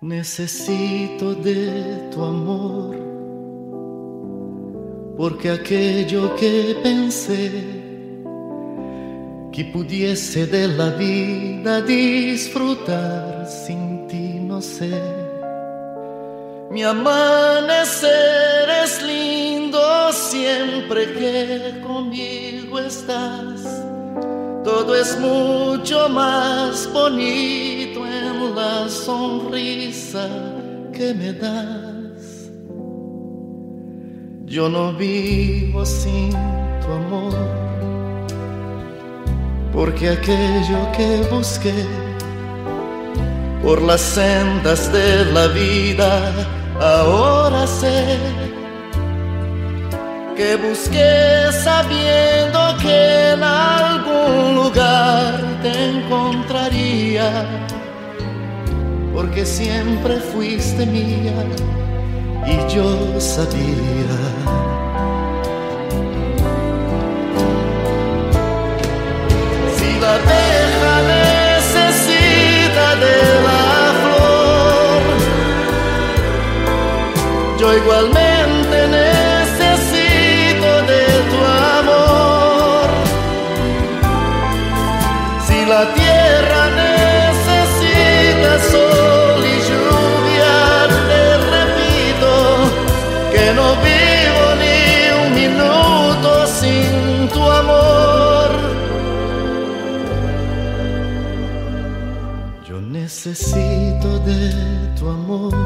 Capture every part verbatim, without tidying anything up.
Necesito de tu amor, porque aquello que pensé que pudiese de la vida disfrutar sin ti no sé. Mi amanecer es lindo siempre que conmigo estás. Todo es mucho más bonito en la sonrisa que me das. Yo no vivo sin tu amor, porque aquello que busqué por las sendas de la vida, ahora sé que busqué sabiendo que en algún lugar te encontraría, porque siempre fuiste mía y yo sabía. Si la abeja necesita de la flor, yo igualmente necesito de tu amor. Si la tierra necesita sol y lluvia, te repito que no vivo ni un minuto sin tu amor. Yo necesito de tu amor,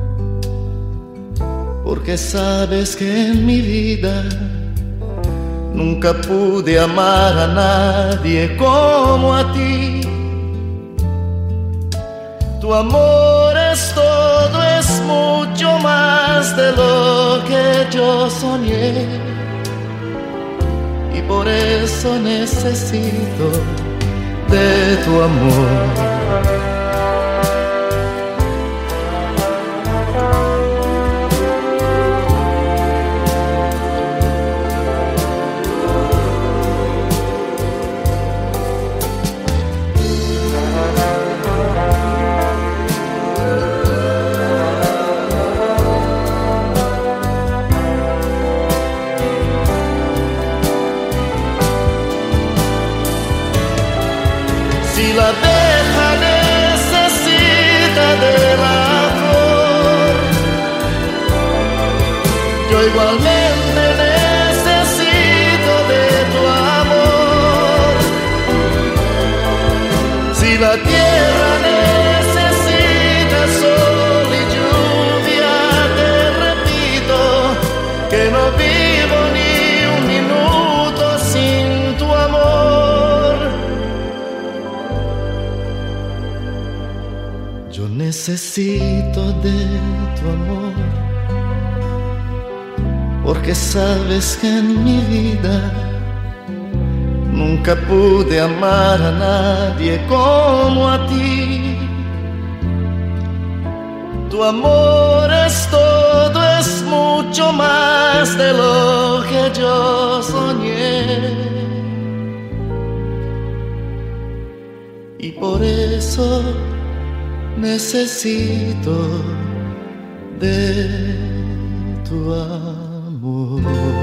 porque sabes que en mi vida nunca pude amar a nadie como a ti. Tu amor es todo, es mucho más de lo que yo soñé, y por eso necesito de tu amor. Si la abeja necesita de la flor, yo igualmente necesito de tu amor. Si la tierra necesita sol y lluvia, te repito que no vivo ni un minuto sin tu amor. Yo necesito de tu amor, porque sabes que en mi vida nunca pude amar a nadie como a ti. Tu amor es todo, es mucho más de lo que yo soñé, y por eso necesito de tu amor.